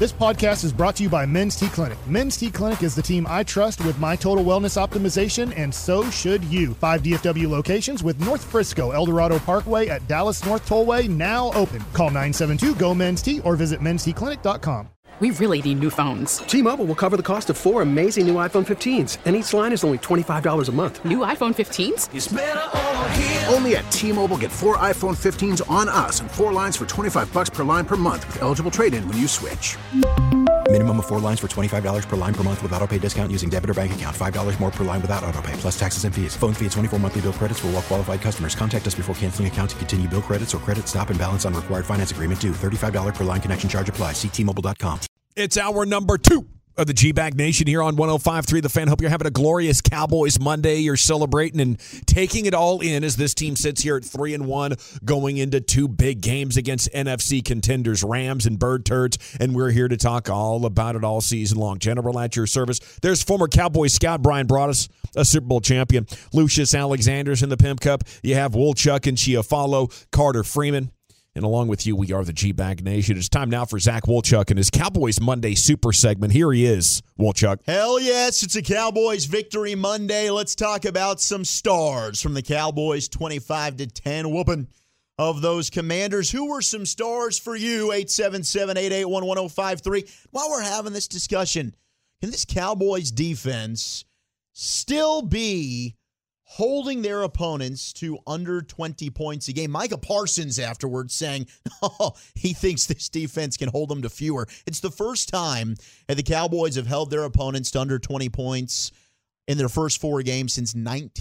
This podcast is brought to you by Men's T Clinic. Men's T Clinic is the team I trust with my total wellness optimization, and so should you. 5 DFW locations with North Frisco, Eldorado Parkway at Dallas North Tollway now open. Call 972-GO-MEN'S-T or visit mensteclinic.com. We really need new phones. T-Mobile will cover the cost of 4 amazing new iPhone 15s, and each line is only $25 a month. New iPhone 15s? It's better over here. Only at T-Mobile, get 4 iPhone 15s on us and 4 lines for $25 per line per month with eligible trade-in when you switch. Minimum of 4 lines for $25 per line per month with autopay discount using debit or bank account. $5 more per line without autopay, plus taxes and fees. Phone fee at 24 monthly bill credits for well-qualified customers. Contact us before canceling account to continue bill credits or credit stop and balance on required finance agreement due. $35 per line connection charge applies. See T-Mobile.com. It's hour number 2 of the G-Bag Nation here on 105.3 The Fan. Hope you're having a glorious Cowboys Monday. You're celebrating and taking it all in as this team sits here at 3-1 going into 2 big games against NFC contenders, Rams and Bird Turds, and we're here to talk all about it all season long. General at your service. There's former Cowboys scout Brian Broaddus, a Super Bowl champion, Lucius Alexander's in the Pimp Cup. You have Wolchuk and Chiafalo, Carter Freeman. And along with you, we are the G-Bag Nation. It's time now for Zach Wolchuk and his Cowboys Monday Super segment. Here he is, Wolchuk. Hell yes, it's a Cowboys Victory Monday. Let's talk about some stars from the Cowboys 25-10 whooping of those Commanders. Who were some stars for you? 877-881-1053. While we're having this discussion, can this Cowboys defense still be holding their opponents to under 20 points a game? Micah Parsons afterwards saying, he thinks this defense can hold them to fewer. It's the first time that the Cowboys have held their opponents to under 20 points in their first 4 games since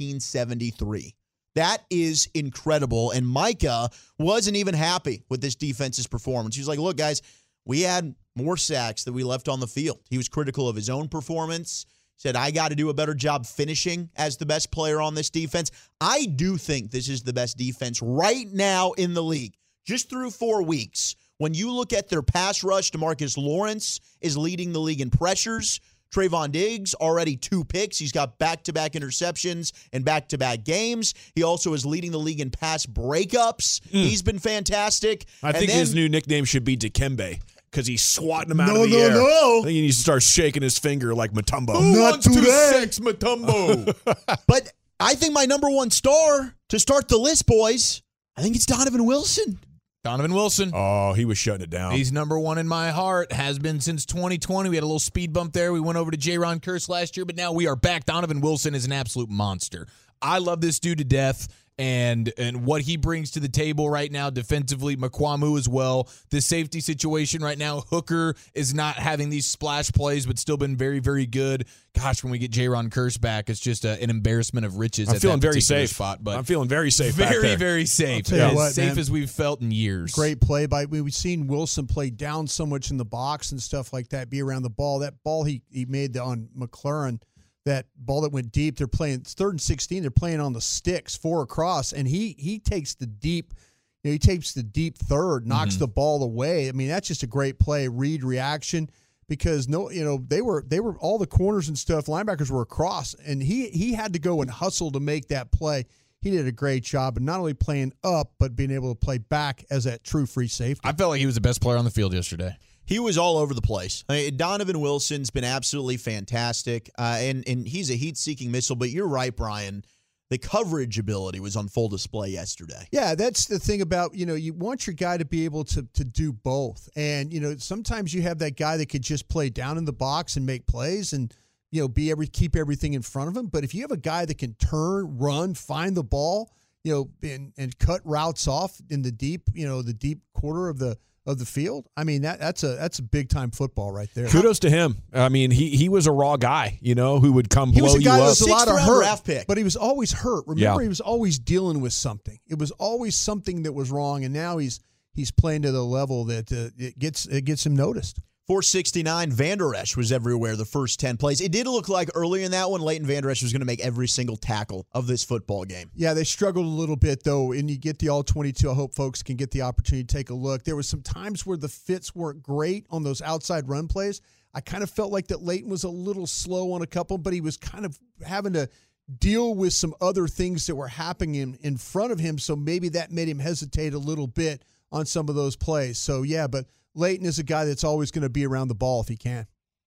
1973. That is incredible. And Micah wasn't even happy with this defense's performance. He was like, look, guys, we had more sacks than we left on the field. He was critical of his own performance. Said, I got to do a better job finishing as the best player on this defense. I do think this is the best defense right now in the league, just through 4 weeks. When you look at their pass rush, DeMarcus Lawrence is leading the league in pressures. Trayvon Diggs, already 2 picks. He's got back-to-back interceptions and back-to-back games. He also is leading the league in pass breakups. He's been fantastic. I think his new nickname should be Dikembe, because he's swatting him out of the air. I think he needs to start shaking his finger like Mutombo. Who wants to sex Mutombo? But I think my number 1 star to start the list, boys, I think it's Donovan Wilson. Donovan Wilson. Oh, he was shutting it down. He's number 1 in my heart. Has been since 2020. We had a little speed bump there. We went over to J-Ron Curse last year, but now we are back. Donovan Wilson is an absolute monster. I love this dude to death. And what he brings to the table right now defensively, Mukwamu as well. The safety situation right now, Hooker is not having these splash plays, but still been very, very good. Gosh, when we get J-Ron Curse back, it's just an embarrassment of riches. I'm feeling very safe. Spot, but I'm feeling very safe. Very, very safe. As safe as we've felt in years. Great play by. We've seen Wilson play down so much in the box and stuff like that. Be around the ball. That ball he made on McLaurin. That ball that went deep, they're playing, it's 3rd and 16, they're playing on the sticks, 4 across, and he takes the deep, he takes the deep third, knocks the ball away. I mean, that's just a great play, read reaction, because they were all the corners and stuff, linebackers were across, and he had to go and hustle to make that play. He did a great job of not only playing up, but being able to play back as that true free safety. I felt like he was the best player on the field yesterday. He was all over the place. Donovan Wilson's been absolutely fantastic, and he's a heat-seeking missile. But you're right, Brian. The coverage ability was on full display yesterday. Yeah, that's the thing about, you want your guy to be able to do both. And, sometimes you have that guy that could just play down in the box and make plays and, keep everything in front of him. But if you have a guy that can turn, run, find the ball, and cut routes off in the deep quarter of the field. I mean, that's a big time football right there. Kudos to him. I mean, he was a raw guy, who would come blow you up. He was a guy that was a lot of hurt, draft pick. but he was always hurt. Remember, He was always dealing with something. It was always something that was wrong, and now he's playing to the level that it gets him noticed. 469, Van Der Esch was everywhere the first 10 plays. It did look like earlier in that one, Leighton Van Der Esch was going to make every single tackle of this football game. Yeah, they struggled a little bit, though, and you get the all-22. I hope folks can get the opportunity to take a look. There was some times where the fits weren't great on those outside run plays. I kind of felt like that Leighton was a little slow on a couple, but he was kind of having to deal with some other things that were happening in front of him, so maybe that made him hesitate a little bit on some of those plays. So, yeah, but Leighton is a guy that's always going to be around the ball if he can.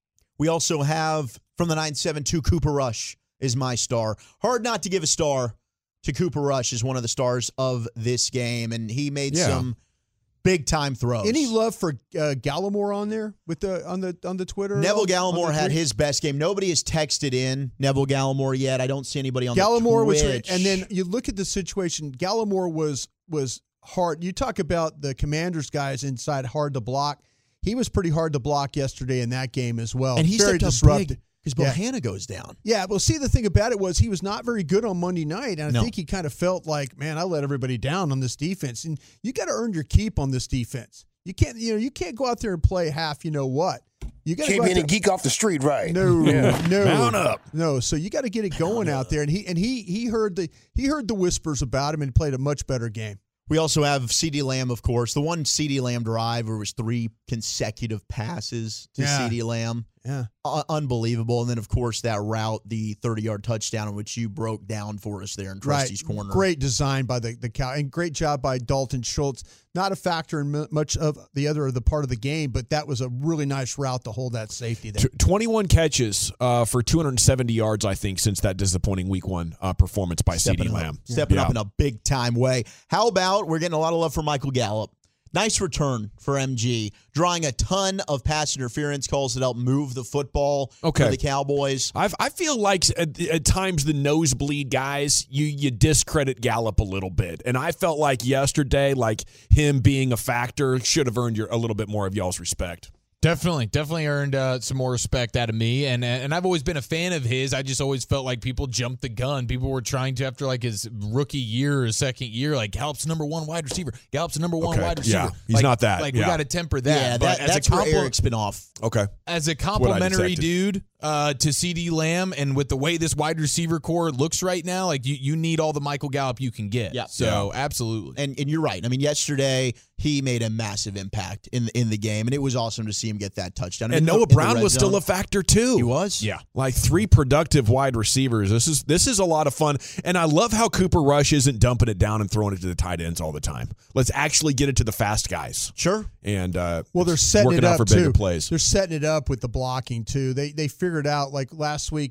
We also have from the 972, Cooper Rush is my star. Hard not to give a star to Cooper Rush as one of the stars of this game, and he made some big time throws. Any love for Gallimore on there with on the Twitter? Neville Gallimore had his best game. Nobody has texted in Neville Gallimore yet. I don't see anybody on Gallimore the Twitch. was, and then you look at the situation. Gallimore was hard. You talk about the Commanders guys inside hard to block. He was pretty hard to block yesterday in that game as well. And he's very disruptive because Bohanna goes down. Yeah, well, see, the thing about it was he was not very good on Monday night, and I think he kind of felt like, man, I let everybody down on this defense, and you got to earn your keep on this defense. You can't go out there and play half. You know what? You got to came in and geek off the street, right? No, no, mount up. No, so you got to get it going out there, and he heard the whispers about him and played a much better game. We also have CeeDee Lamb, of course. The one CeeDee Lamb drive where it was 3 consecutive passes to CeeDee Lamb. Yeah. Unbelievable. And then, of course, that route, the 30-yard touchdown, which you broke down for us there in Trusty's corner. Great design by the Cow, and great job by Dalton Schultz. Not a factor in much of the part of the game, but that was a really nice route to hold that safety there. 21 catches for 270 yards, I think, since that disappointing Week 1 performance by CeeDee Lamb. Stepping up in a big-time way. How about we're getting a lot of love for Michael Gallup. Nice return for MG, drawing a ton of pass interference calls that help move the football for the Cowboys. I feel like at times the nosebleed guys, you discredit Gallup a little bit. And I felt like yesterday, like him being a factor should have earned a little bit more of y'all's respect. Definitely earned some more respect out of me, and I've always been a fan of his. I just always felt like people jumped the gun. People were trying to, after like his rookie year or his second year, like Gallup's number 1 wide receiver. Gallup's number 1 wide receiver. Yeah, he's not that. Like we got to temper that. Yeah, but that's where Eric's been off. Okay. As a complimentary dude to CeeDee Lamb, and with the way this wide receiver core looks right now, like you need all the Michael Gallup you can get. Yeah. So absolutely. And you're right. I mean, yesterday he made a massive impact in the game, and it was awesome to see him get that touchdown. And Noah Brown was still a factor too. He was? Yeah. Like 3 productive wide receivers. This is a lot of fun. And I love how Cooper Rush isn't dumping it down and throwing it to the tight ends all the time. Let's actually get it to the fast guys. Sure. And well, they're setting it up for bigger plays. They're setting it up with the blocking too. They figured out, like last week,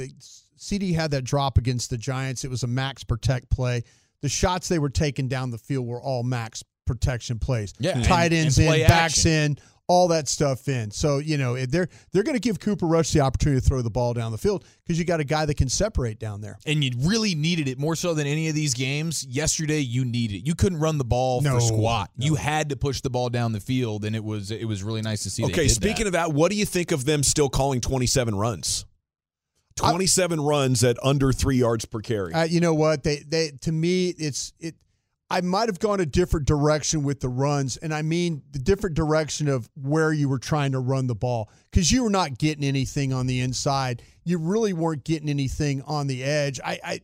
CD had that drop against the Giants. It was a max protect play. The shots they were taking down the field were all max protection plays. Yeah, tight ends and in, backs in, all that stuff in. So, they're going to give Cooper Rush the opportunity to throw the ball down the field because you got a guy that can separate down there. And you really needed it more so than any of these games. Yesterday, you needed it. You couldn't run the ball for squat. No. You had to push the ball down the field, and it was really nice to see. Okay, speaking of that, what do you think of them still calling 27 runs? 27 runs at under 3 yards per carry. You know what? They to me, I might have gone a different direction with the runs, and I mean the different direction of where you were trying to run the ball, because you were not getting anything on the inside. You really weren't getting anything on the edge.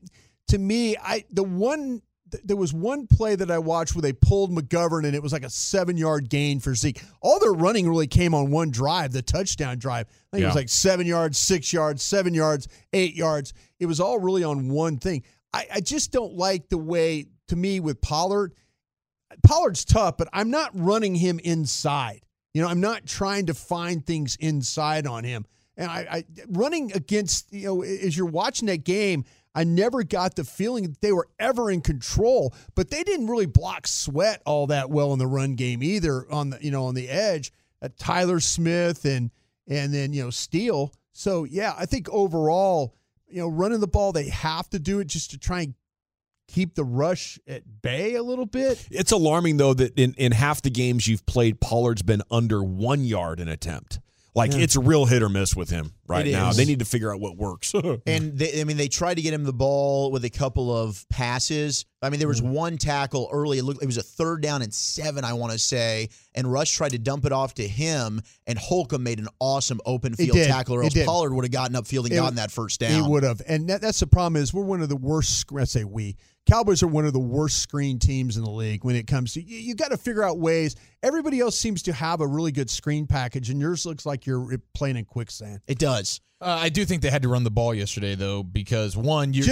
There was one play that I watched where they pulled McGovern, and it was like a 7-yard gain for Zeke. All their running really came on one drive, the touchdown drive. I think it was like 7 yards, 6 yards, 7 yards, 8 yards. It was all really on one thing. I just don't like the way, to me, with Pollard. Pollard's tough, but I'm not running him inside. I'm not trying to find things inside on him. And I running against, as you're watching that game, I never got the feeling that they were ever in control, but they didn't really block Sweat all that well in the run game either on the edge. Tyler Smith and then Steele. So yeah, I think overall, running the ball, they have to do it just to try and keep the rush at bay a little bit. It's alarming though that in half the games you've played, Pollard's been under 1 yard an attempt. It's a real hit or miss with him right now. They need to figure out what works. And they tried to get him the ball with a couple of passes. I mean, there was one tackle early. It was a 3rd down and 7, I want to say. And Rush tried to dump it off to him, and Holcomb made an awesome open field tackle, or else Pollard would have gotten upfield and gotten that first down. He would have. And that's the problem is we're one of the worst, let's say Cowboys are one of the worst screen teams in the league when it comes to you got to figure out ways. Everybody else seems to have a really good screen package, and yours looks like you're playing in quicksand. It does. I do think they had to run the ball yesterday, though, because one, you're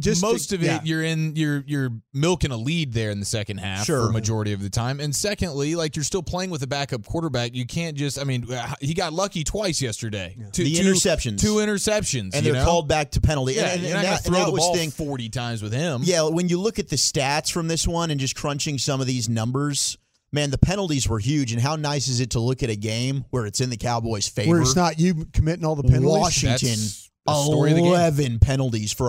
you're milking a lead there in the second half for a majority of the time, and secondly, like you're still playing with a backup quarterback. You can't just. I mean, he got lucky twice yesterday. Yeah. Two interceptions, and they're called back to penalty. Yeah, and you're not going to throw the ball 40 times with him. Yeah, when you look at the stats from this one and just crunching some of these numbers. Man, the penalties were huge, and how nice is it to look at a game where it's in the Cowboys' favor? Where it's not you committing all the penalties? Washington, 11 penalties for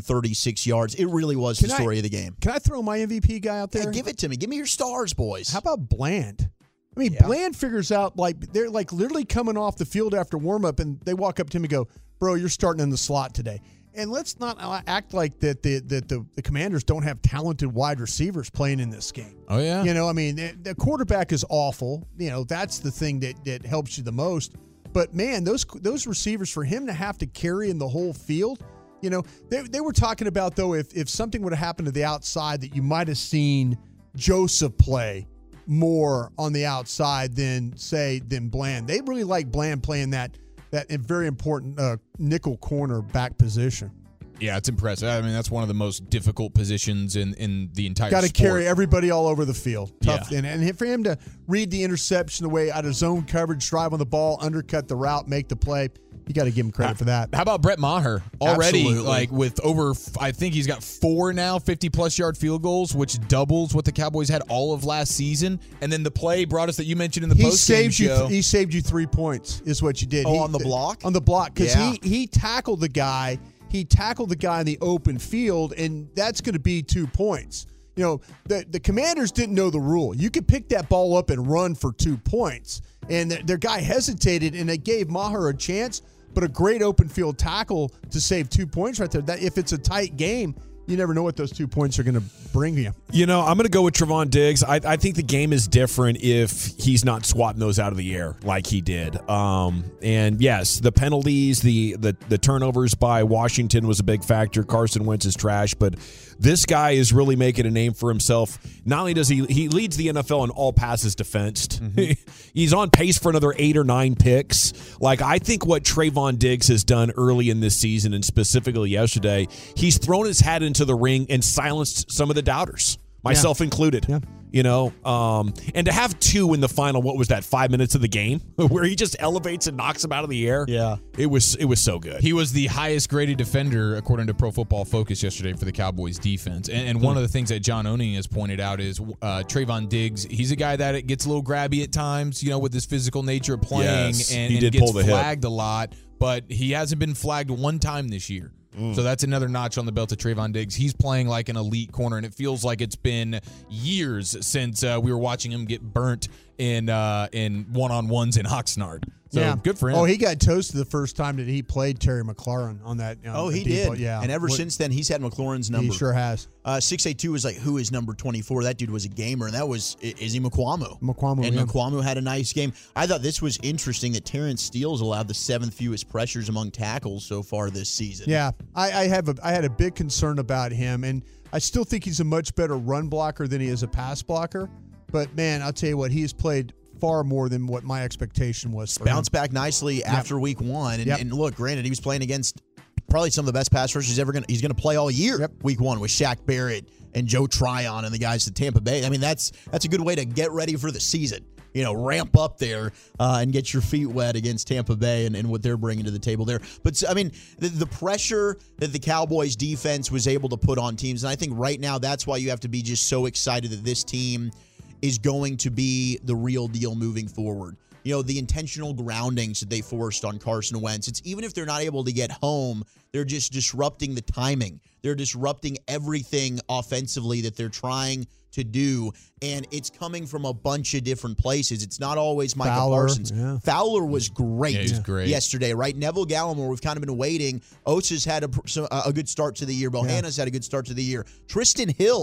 136 yards. It really was the story of the game. Can I throw my MVP guy out there? Hey, give it to me. Give me your stars, boys. How about Bland? I mean, Bland figures out, like, they're like literally coming off the field after warm-up, and they walk up to him and go, bro, you're starting in the slot today. And let's not act like that the Commanders don't have talented wide receivers playing in this game. Oh, yeah. You know, I mean, the quarterback is awful. You know, that's the thing that helps you the most. But, man, those receivers, for him to have to carry in the whole field, you know, they were talking about, though, if something would have happened to the outside, that you might have seen Joseph play more on the outside than Bland. They really like Bland playing that very important nickel corner back position. Yeah, it's impressive. I mean, that's one of the most difficult positions in the entire sport. Got to carry everybody all over the field. Tough. Yeah. And for him to read the interception the way out of zone coverage, drive on the ball, undercut the route, make the play, you got to give him credit for that. How about Brett Maher? Already, Absolutely. like with over, I think he's got 4 now, 50-plus yard field goals, which doubles what the Cowboys had all of last season. And then the play brought us that you mentioned in the post-game show. He saved you 3 points is what you did. On the block? On the block, because he tackled the guy. He tackled the guy in the open field, and that's going to be 2 points. You know, the Commanders didn't know the rule. You could pick that ball up and run for 2 points. And their guy hesitated, and it gave Maher a chance, but a great open field tackle to save 2 points right there. That if it's a tight game, you never know what those 2 points are going to bring you. You know, I'm going to go with Trevon Diggs. I think the game is different if he's not swatting those out of the air like he did. And yes, the penalties, the turnovers by Washington was a big factor. Carson Wentz is trash, but this guy is really making a name for himself. Not only does he leads the NFL in all passes defensed. Mm-hmm. He's on pace for another 8 or 9 picks. Like, I think what Trevon Diggs has done early in this season, and specifically yesterday, he's thrown his hat into the ring and silenced some of the doubters, myself included. Yeah. You know, and to have 2 in the final, what was that, 5 minutes of the game, where he just elevates and knocks him out of the air? Yeah. It was so good. He was the highest graded defender, according to Pro Football Focus yesterday, for the Cowboys defense. And one of the things that John Owning has pointed out is Trevon Diggs, he's a guy that gets a little grabby at times, you know, with his physical nature of playing, and gets flagged a lot, but he hasn't been flagged one time this year. So that's another notch on the belt of Trevon Diggs. He's playing like an elite corner, and it feels like it's been years since we were watching him get burnt in one-on-ones in Oxnard. So good for him. Oh, he got toasted the first time that he played Terry McLaurin on that. He did. Yeah. And ever since then, he's had McLaurin's number. He sure has. 682 was like, who is number 24? That dude was a gamer, and that was Izzy Mukuamu. Mukuamu had a nice game. I thought this was interesting that Terrence Steele's allowed the 7th fewest pressures among tackles so far this season. Yeah, I had a big concern about him, and I still think he's a much better run blocker than he is a pass blocker. But, man, I'll tell you what, he has played far more than what my expectation was. Bounced back nicely after week 1. And look, granted, he was playing against probably some of the best pass rushers he's going to play all year. Week 1 with Shaq Barrett and Joe Tryon and the guys at Tampa Bay. I mean, that's a good way to get ready for the season. You know, ramp up there and get your feet wet against Tampa Bay and what they're bringing to the table there. But, I mean, the pressure that the Cowboys defense was able to put on teams, and I think right now that's why you have to be just so excited that this team is going to be the real deal moving forward. You know, the intentional groundings that they forced on Carson Wentz. It's even if they're not able to get home, they're just disrupting the timing. They're disrupting everything offensively that they're trying to do, and it's coming from a bunch of different places. It's not always Micah Parsons. Yeah. Fowler was great, yesterday, right? Neville Gallimore, we've kind of been waiting. Osa's had a good start to the year. Bohanna's had a good start to the year. Tristan Hill,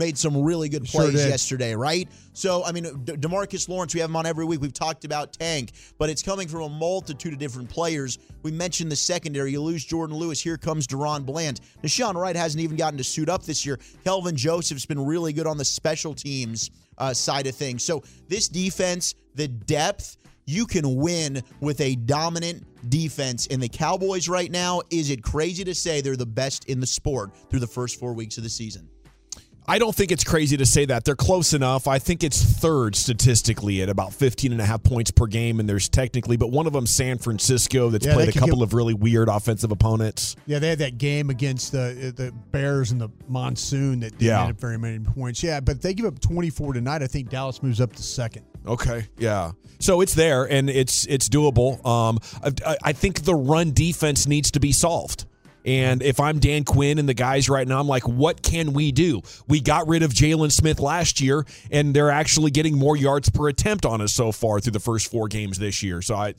made some really good Sure plays did. yesterday, right? So, I mean, DeMarcus Lawrence, we have him on every week. We've talked about Tank, but it's coming from a multitude of different players. We mentioned the secondary. You lose Jordan Lewis. Here comes Deron Bland. Deshaun Wright hasn't even gotten to suit up this year. Kelvin Joseph's been really good on the special teams side of things. So this defense, the depth, you can win with a dominant defense. And the Cowboys right now, is it crazy to say they're the best in the sport through the first 4 weeks of the season? I don't think it's crazy to say that. They're close enough. I think it's third statistically at about 15.5 points per game, and there's technically, but one of them, San Francisco, that's played a couple of really weird offensive opponents. Yeah, they had that game against the Bears in the monsoon that didn't get up very many points. Yeah, but if they give up 24 tonight, I think Dallas moves up to second. Okay, yeah. So it's there, and it's doable. I think the run defense needs to be solved. And if I'm Dan Quinn and the guys right now, I'm like, what can we do? We got rid of Jalen Smith last year, and they're actually getting more yards per attempt on us so far through the first 4 games this year. So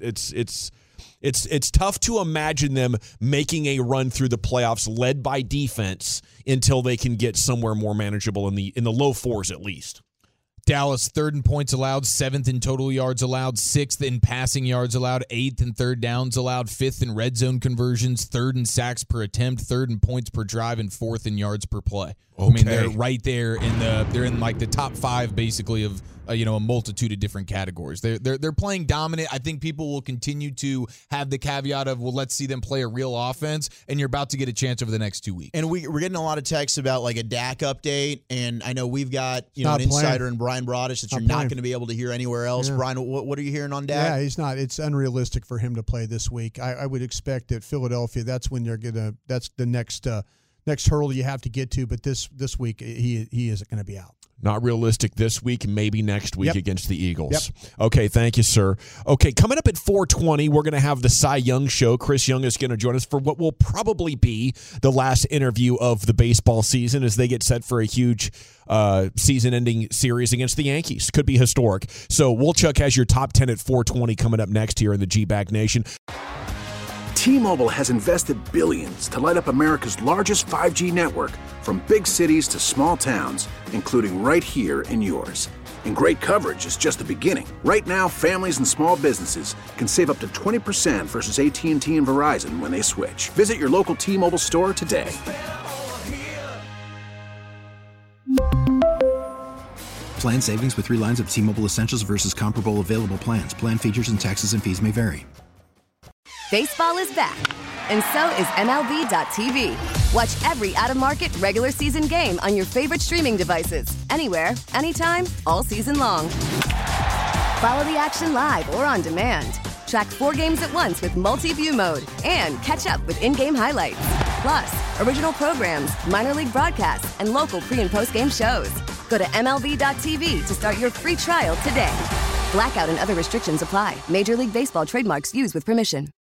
it's tough to imagine them making a run through the playoffs led by defense until they can get somewhere more manageable in the low 4s at least. Dallas, 3rd in points allowed, 7th in total yards allowed, 6th in passing yards allowed, 8th in third downs allowed, 5th in red zone conversions, 3rd in sacks per attempt, 3rd in points per drive, and 4th in yards per play. Okay. I mean, they're right there they're in like the top 5 basically of a multitude of different categories. They're playing dominant. I think people will continue to have the caveat of, well, let's see them play a real offense, and you're about to get a chance over the next 2 weeks. And we're getting a lot of texts about like a Dak update, and I know we've got an insider in Brian Brodish that you're not going to be able to hear anywhere else. Yeah. Brian, what are you hearing on Dak? Yeah, he's not. It's unrealistic for him to play this week. I would expect that Philadelphia, that's when that's the next hurdle you have to get to. But this week he isn't going to be out. Not realistic this week, maybe next week against the Eagles. Yep. Okay, thank you, sir. Okay, coming up at 4:20, we're going to have the Cy Young Show. Chris Young is going to join us for what will probably be the last interview of the baseball season as they get set for a huge season-ending series against the Yankees. Could be historic. So Wolchuk has your top 10 at 4:20 coming up next here in the G-Bag Nation. T-Mobile has invested billions to light up America's largest 5G network, from big cities to small towns, including right here in yours. And great coverage is just the beginning. Right now, families and small businesses can save up to 20% versus AT&T and Verizon when they switch. Visit your local T-Mobile store today. Plan savings with 3 lines of T-Mobile Essentials versus comparable available plans. Plan features and taxes and fees may vary. Baseball is back, and so is MLB.tv. Watch every out-of-market regular season game on your favorite streaming devices, anywhere, anytime, all season long. Follow the action live or on demand. Track 4 games at once with multi-view mode and catch up with in-game highlights. Plus, original programs, minor league broadcasts, and local pre- and post-game shows. Go to MLB.tv to start your free trial today. Blackout and other restrictions apply. Major League Baseball trademarks used with permission.